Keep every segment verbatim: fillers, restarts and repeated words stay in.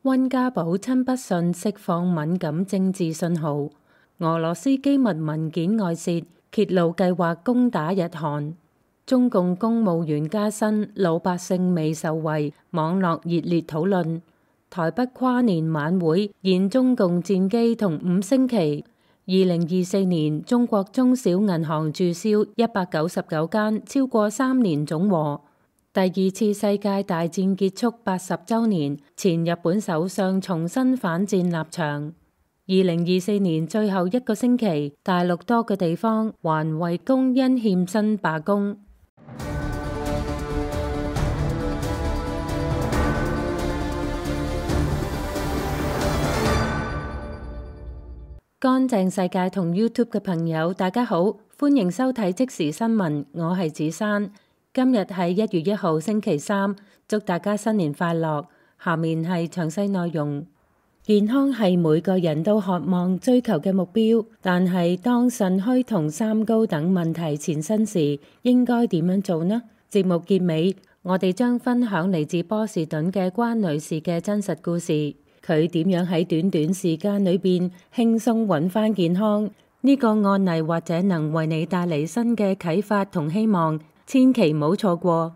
溫家寶親筆信釋放敏感政治信號，俄羅斯機密文件外泄，揭露計劃攻打日韓。中共公務員加薪，老百姓未受惠，網絡熱烈討論。台北跨年晚會現中共戰機同五星旗。二零二四年，中國中小銀行註銷一百九十九間，超過三年總和。第二次世界大戰結束八十週年，前日本首相重新反戰立場。二零二四年最後一個星期，大陸多個地方還為工因欠薪罷工。乾淨世界同 YouTube 嘅朋友，大家好，歡迎收睇即時新聞，我係子珊。今日係一月一號星期三，祝大家新年快樂。下面係詳細內容。健康係每個人都渴望追求嘅目標，但係當腎虛同三高等問題纏身時，應該點樣做呢？節目結尾，我哋將分享嚟自波士頓嘅關女士嘅真實故事，佢點樣喺短短時間裏邊輕鬆揾返健康。呢個案例或者能為你帶嚟新嘅啟發同希望。千祈唔好錯過。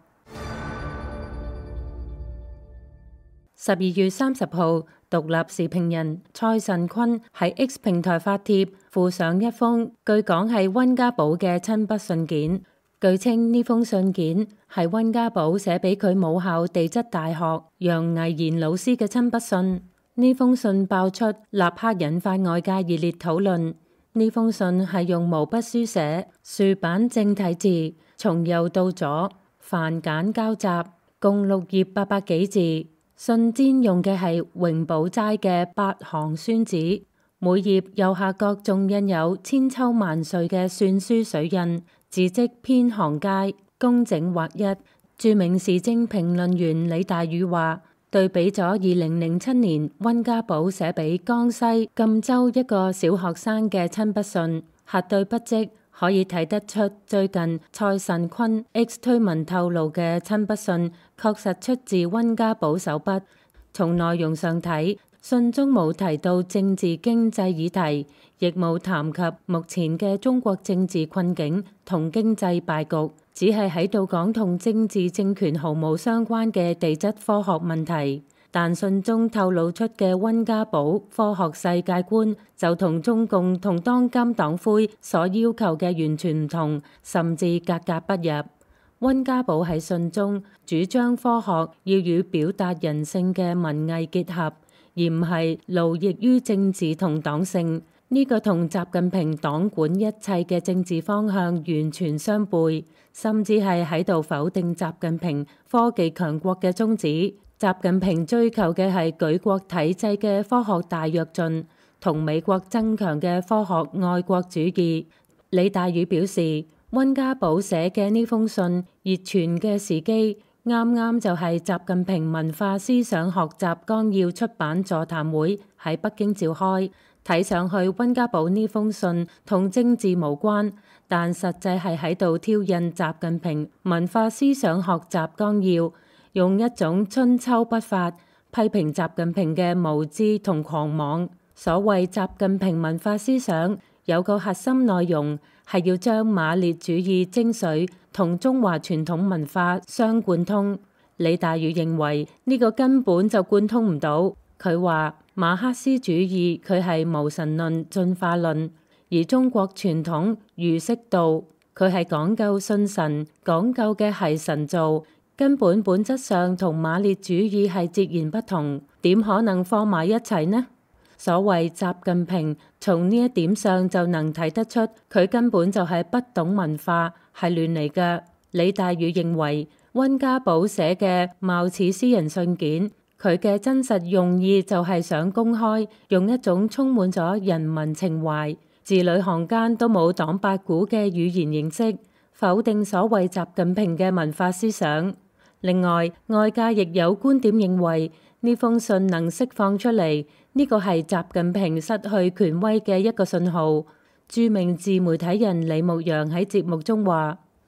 十二月三十號，獨立時評人蔡慎坤喺 X 平台發帖，附上一封據講係溫家寶嘅親筆信件。據稱呢封信件係溫家寶寫俾佢母校地質大學楊毅賢老師嘅親筆信。呢封信爆出，立刻引發外界熱烈討論。呢封信係用毛筆書寫，豎版正體字，從右到左，繁簡交集，共六頁八百幾字。信笺用嘅係榮寶齋嘅八行宣紙，每頁右下角仲印有千秋萬歲嘅篆書水印，字跡偏行楷，工整劃一。著名時政評論員李大宇話，對比咗二零零七年溫家寶寫俾江西贛州一個小學生嘅親筆信，核對筆跡可以睇得出，最近蔡慎坤 X 推文透露嘅親筆信確實出自溫家寶手筆。從內容上睇，信中冇提到政治經濟議題，亦冇談及目前嘅中國政治困境同經濟敗局，只係喺度講同政治政權毫無相關嘅地質科學問題。但信中透露出嘅溫家寶科學世界觀就同中共同當今黨魁所要求嘅完全唔同，甚至格格不入。溫家寶喺信中主張科學要與表達人性嘅文藝結合，而唔係勞役於政治同黨性。呢、這個同習近平黨管一切嘅政治方向完全相悖，甚至係喺度否定習近平科技強國嘅宗旨。習近平追求嘅係舉國體制嘅科學大躍進，同美國增強嘅科學愛國主義。李大宇表示，溫家寶寫嘅呢封信熱傳嘅時機，啱啱就係習近平文化思想學習綱要出版座談會喺北京召開。睇上去溫家寶呢封信同政治無關，但實際係喺度挑釁習近平文化思想學習綱要，用一種春秋筆法批評習近平嘅無知同狂妄。所謂習近平文化思想有個核心內容係要將馬列主義精髓同中華傳統文化相貫通。李大宇認為呢個根本就貫通唔到。佢話馬克思主義佢係無神論進化論，而中國傳統儒釋道佢係講究信神，講究嘅係神造。根本本質上同馬列主義係截然不同，點可能放埋一齊呢？所謂習近平，從呢一點上就能睇得出，佢根本就係不懂文化，係亂嚟嘅。李大宇認為，溫家寶寫嘅貌似私人信件，佢嘅真實用意就係想公開，用一種充滿咗人民情懷、字裏行間都冇黨八股嘅語言形式，否定所謂習近平嘅文化思想。另外，外界亦有觀點認為，呢封信能釋放出嚟，呢個係習近平失去權威嘅一個信號。著名自媒體人李牧陽喺節目中話，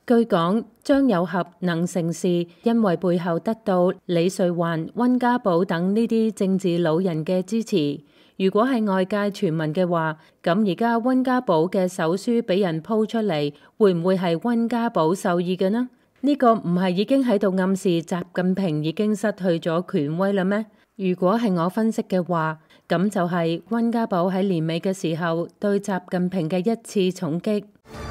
據講張有俠能成事，因為背後得到李瑞環、溫家寶等呢啲政治老人嘅支持。如果係外界傳聞嘅話，咁而家溫家寶嘅手書俾人鋪出嚟，會唔會係溫家寶授意嘅呢？呢個唔係已經喺度暗示習近平已經失去咗權威啦咩？如果係我分析嘅話，咁就係溫家寶喺年尾嘅時候對習近平嘅一次重擊。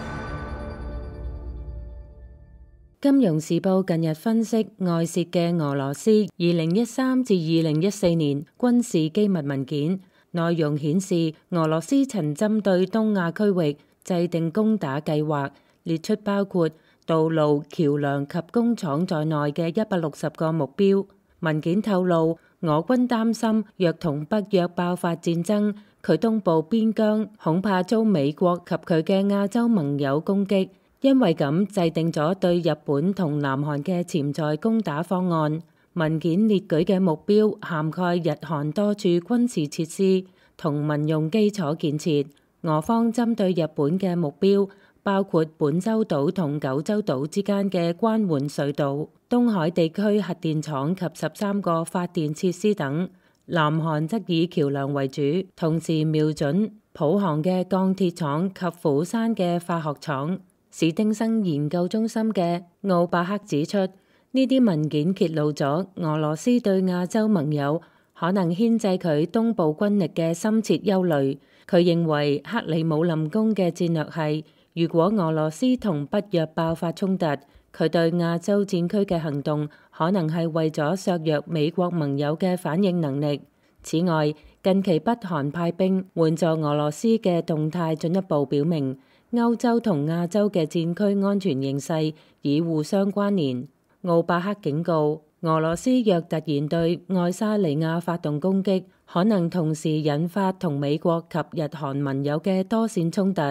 金融時報近日分析外泄嘅俄羅斯二零一三至二零一四年軍事機密文件，內容顯示俄羅斯曾針對東亞區域制定攻打計劃，列出包括道路、橋梁及工廠在內嘅一百六十個目標。文件透露，俄軍擔心若同北約爆發戰爭，佢東部邊疆恐怕遭美國及佢嘅亞洲盟友攻擊。因為咁制定咗對日本同南韓嘅潛在攻打方案。文件列舉嘅目標涵蓋日韓多處軍事設施同民用基礎建設。俄方針對日本嘅目標包括本州島同九州島之間嘅關門隧道、東海地區核電廠及十三個發電設施等。南韓則以橋梁為主，同時瞄準浦項嘅鋼鐵廠及釜山嘅化學廠。史丁生研究中心嘅奧伯克指出，呢啲文件揭露咗俄羅斯對亞洲盟友可能牽制佢東部軍力嘅深切憂慮。佢認為克里姆林宮嘅戰略係，如果俄羅斯同北約爆發衝突，佢對亞洲戰區嘅行動可能係為咗削弱美國盟友嘅反應能力。此外，近期北韓派兵援助俄羅斯嘅動態進一步表明，歐洲同亞洲嘅戰區安全形勢已互相關聯。奧伯克警告，俄羅斯若突然對愛沙尼亞發動攻擊，可能同時引發同美國及日韓盟友嘅多線衝突。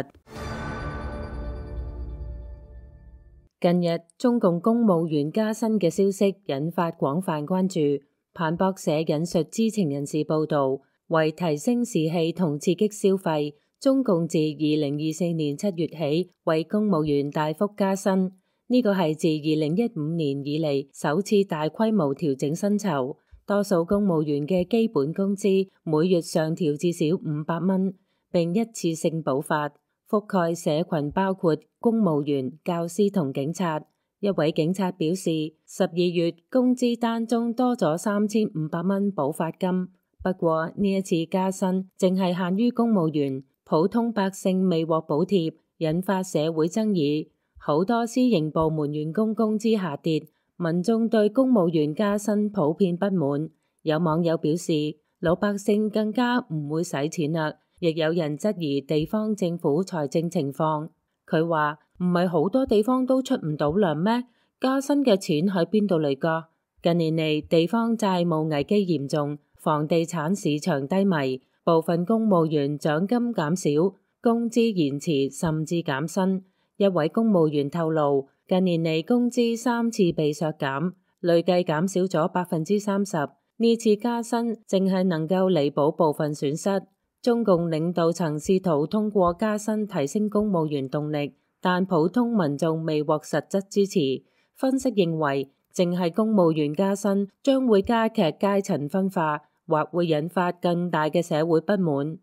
近日，中共公務員加薪嘅消息引發廣泛關注。彭博社引述知情人士報導，為提升士氣同刺激消費，中共自二零二四年七月起為公務員大幅加薪，呢個係自二零一五年以嚟首次大規模調整薪酬。多數公務員嘅基本工資每月上調至少五百蚊，並一次性補發，覆蓋社群包括公務員、教師同警察。一位警察表示，十二月工資單中多咗三千五百蚊補發金。不過呢一次加薪淨係限於公務員，普通百姓未獲補貼，引發社會爭議。好多私營部門員工工資下跌，民眾對公務員加薪普遍不滿。有網友表示，老百姓更加唔會使錢啦。亦有人質疑地方政府財政情況。佢話唔係好多地方都出唔到糧咩？加薪嘅錢喺邊度嚟㗎？近年嚟地方債務危機嚴重，房地產市場低迷，部分公務員獎金減少，工資延遲甚至減薪。一位公務員透露，近年嚟工資三次被削減，累計減少咗百分之三十。呢次加薪淨係能夠彌補部分損失。中共領導層試圖通過加薪提升公務員動力，但普通民眾未獲實質支持。分析認為，淨係公務員加薪將會加劇階層分化，或會引發更大嘅社會不滿。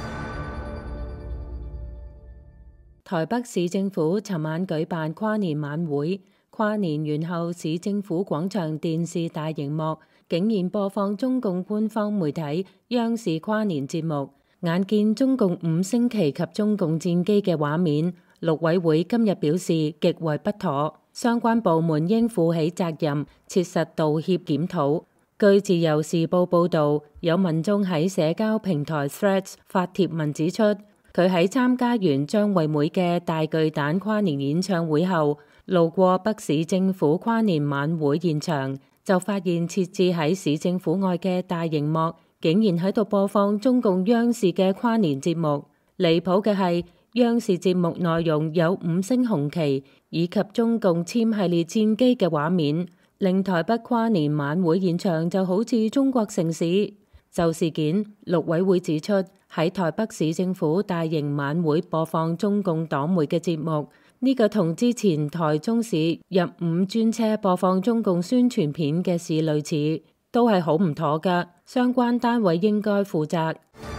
台北市政府尋晚舉辦跨年晚會，跨年完後市政府廣場電視大熒幕竟然播放中共官方媒體央視跨年節目。眼見中共五星旗及中共戰機嘅畫面，陸委會今日表示極為不妥，相關部門應負起責任，切實道歉檢討。據自由時報報導，有民眾喺社交平台 Threads 發帖文指出，佢喺參加完張惠妹嘅大巨蛋跨年演唱會後，路過北市政府跨年晚會現場，就發現設置喺市政府外嘅大熒幕竟然喺度播放中共央視嘅跨年節目。離譜嘅係，央視節目內容有五星紅旗以及中共殲系列戰機嘅畫面，令台北跨年晚會現場就好似中國城市。就事件，陸委會指出，喺台北市政府大型晚會播放中共黨媒嘅節目， 呢個同之前台中市入伍專車播放中共宣傳片嘅事類似，都係好唔妥㗎，相關單位應該負責。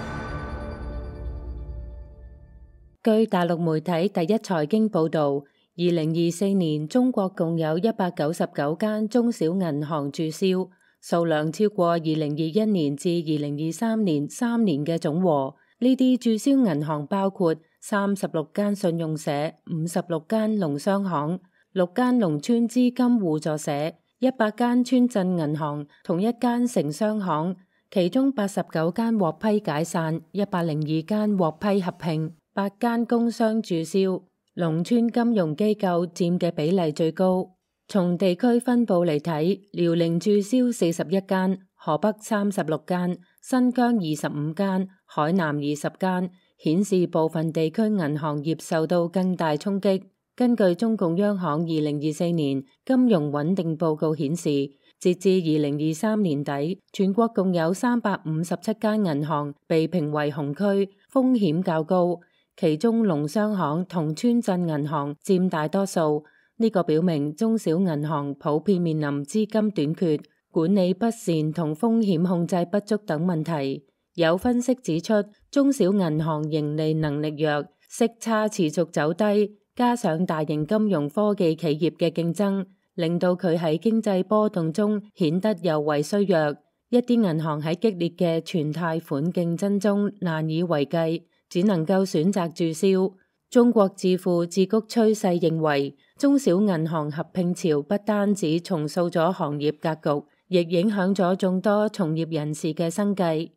據大陸媒體第一財經報導，二零二四年中國共有一百九十九間中小銀行註銷，數量超過二零二一年至二零二三年三年嘅總和。呢啲註銷銀行包括三十六間信用社、五十六間農商行、六間農村資金互助社、一百間村鎮銀行同一間城商行，其中八十九間獲批解散，一百零二間獲批合併，八間工商註銷，農村金融機構佔嘅比例最高。從地區分佈嚟睇，遼寧註銷四十一間，河北三十六間，新疆二十五間，海南二十間，顯示部分地區銀行業受到更大衝擊。根據中共央行二零二四年金融穩定報告顯示，截至二零二三年底，全國共有三百五十七間銀行被評為紅區，風險較高，其中農商行同村鎮銀行佔大多數。呢個表明中小銀行普遍面臨資金短缺、管理不善同風險控制不足等問題。有分析指出，中小銀行盈利能力弱，息差持續走低，加上大型金融科技企業嘅競爭，令到佢喺經濟波動中顯得尤為衰弱。一啲銀行喺激烈嘅存貸款競爭中難以為繼，只能夠選擇註銷。中國致富致谷趨勢認為，中小銀行合併潮不單止重塑咗行業格局，亦影響咗眾多從業人士嘅生計。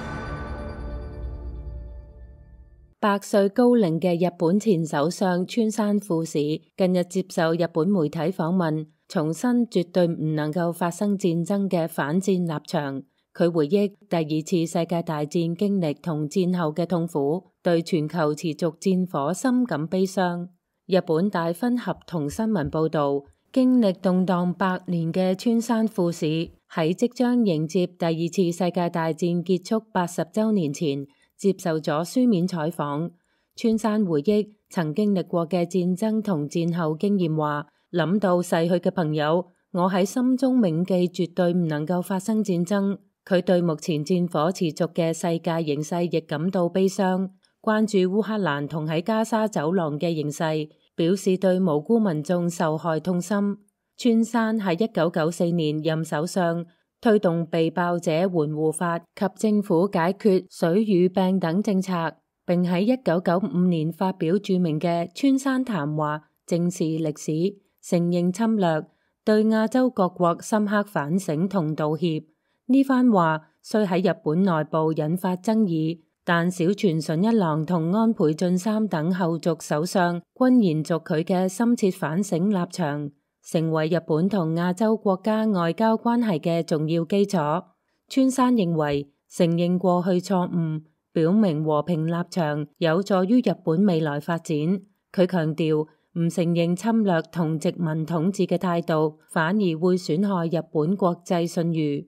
百歲高齡嘅日本前首相村山富市近日接受日本媒體訪問，重申絕對唔能夠發生戰爭嘅反戰立場。佢回憶第二次世界大戰經歷同戰後嘅痛苦，對全球持續戰火深感悲傷。日本大分合同新聞報導，經歷動盪百年嘅村山富市喺即將迎接第二次世界大戰結束八十週年前，接受咗書面採訪。村山回憶曾經歷過嘅戰爭同戰後經驗，話諗到逝去嘅朋友，我喺心中銘記絕對唔能夠發生戰爭。佢對目前戰火持續嘅世界形勢亦感到悲傷，關注烏克蘭同喺加沙走廊嘅形勢，表示對無辜民眾受害痛心。村山喺一九九四年任首相，推動被爆者援護法及政府解決水俣病等政策，並喺一九九五年發表著名嘅村山談話，正視歷史，承認侵略，對亞洲各國深刻反省同道歉。呢番話雖喺日本內部引發爭議，但小泉純一郎同安倍晉三等後續首相均延續佢嘅深切反省立場，成為日本同亞洲國家外交關係嘅重要基礎。村山認為，承認過去錯誤，表明和平立場，有助於日本未來發展。佢強調，唔承認侵略同殖民統治嘅態度，反而會損害日本國際信譽。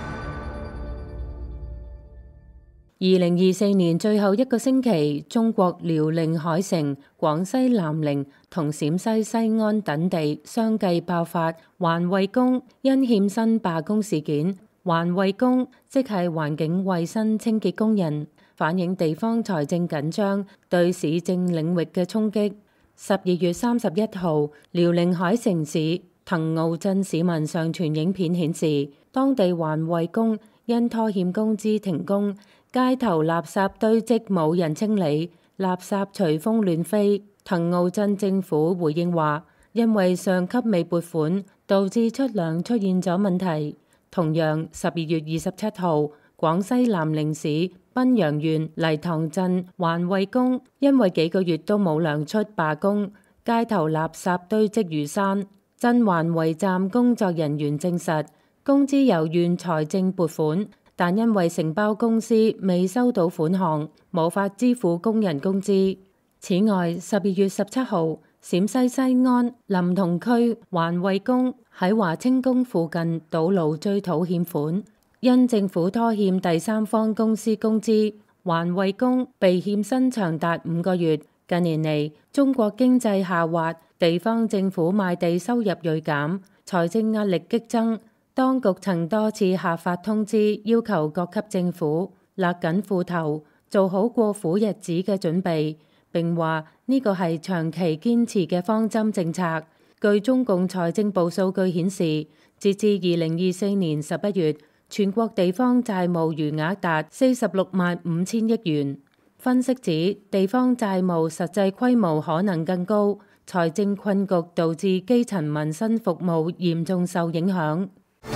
二零二四年最後一個星期，中國遼寧海城、廣西南寧同陝西西安等地相繼爆發環衛工因欠薪罷工事件。環衛工即係環境衛生清潔工人，反映地方財政緊張對市政領域嘅衝擊。十二月三十一號，遼寧海城市騰廬鎮市民上傳影片顯示，當地環衛工因拖欠工資停工，街頭垃圾堆積冇人清理，垃圾隨風亂飛。騰廬鎮政府回應話，因為上級未撥款，導致出糧出現咗問題。同樣，十二月二十七號，廣西南寧市賓陽縣黎塘鎮環衛工因為幾個月都冇糧出罷工，街頭垃圾堆積如山。鎮環衛站工作人員證實，工資由縣財政撥款，但因為承包公司未收到款項，無法支付工人工資。此外，十二月十七號，陝西西安臨潼區環衛工喺華清宮附近堵路追討欠款，因政府拖欠第三方公司工資，環衛工被欠薪長達五個月， 近年嚟，中國經濟下滑，地方政府賣地收入銳減，財政壓力激增。當局曾多次下發通知，要求各級政府勒緊褲頭，做好過苦日子嘅準備。並話呢個係長期堅持嘅方針政策。據中共財政部數據顯示，截至二零二四年十一月，全國地方債務餘額達四十六萬五千億元。分析指，地方債務實際規模可能更高，財政困局導致基層民生服務嚴重受影響。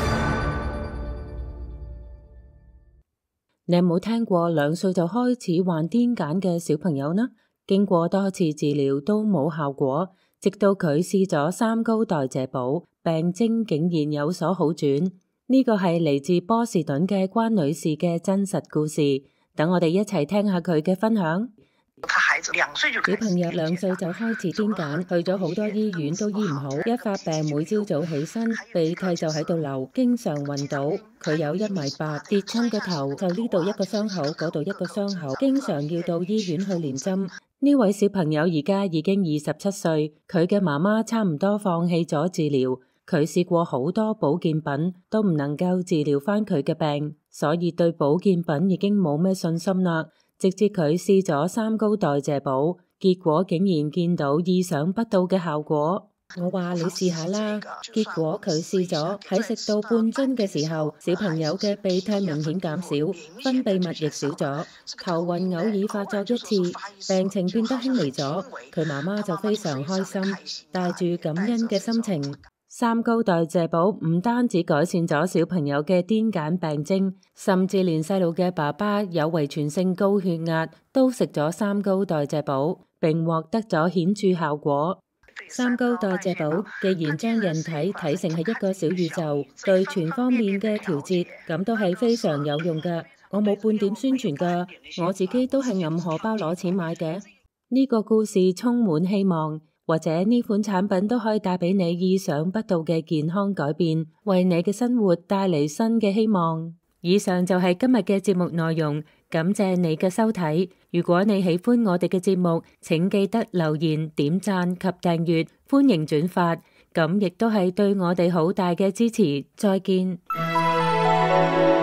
你有冇聽過兩歲就開始患癲癇嘅小朋友呢？經過多次治療都冇效果，直到佢試咗三高代謝寶，病徵竟然有所好轉。呢個係嚟自波士頓嘅關女士嘅真實故事。等我哋一齊聽下佢嘅分享。小朋友兩歲就開始癲癇，去咗好多醫院都醫唔好，一發病每朝早起身鼻涕就喺度流，經常暈倒。佢有一米八，跌親個頭就呢度一個傷口，嗰度一個傷口，經常要到醫院去連針。呢位小朋友而家已經二十七歲，佢嘅媽媽差唔多放棄咗治療，佢試過好多保健品都唔能夠治療返佢嘅病，所以對保健品已經冇咩信心啦。直至佢試咗三高代謝寶，結果竟然見到意想不到嘅效果。我話你試下啦，結果佢試咗，喺食到半樽嘅時候，小朋友嘅鼻涕明顯減少，分泌物亦少咗，頭暈偶爾發作一次，病情變得輕微咗。佢媽媽就非常開心，帶住感恩嘅心情。三高代謝寶唔單止改善咗小朋友嘅癲癇病徵，甚至連細路嘅爸爸有遺傳性高血壓都食咗三高代謝寶，並獲得咗顯著效果。三高代謝寶既然將人體睇成係一個小宇宙，對全方面嘅調節，咁都係非常有用㗎。我冇半點宣傳㗎，我自己都係揞荷包攞錢買嘅。呢個故事充滿希望。或者呢款產品都可以帶俾你意想不到嘅健康改變，為你嘅生活帶嚟新嘅希望。以上就係今日嘅節目內容，感謝你嘅收睇。如果你喜歡我哋嘅節目，請記得留言、點讚及訂閱，歡迎轉發，咁亦都係對我哋好大嘅支持。再見。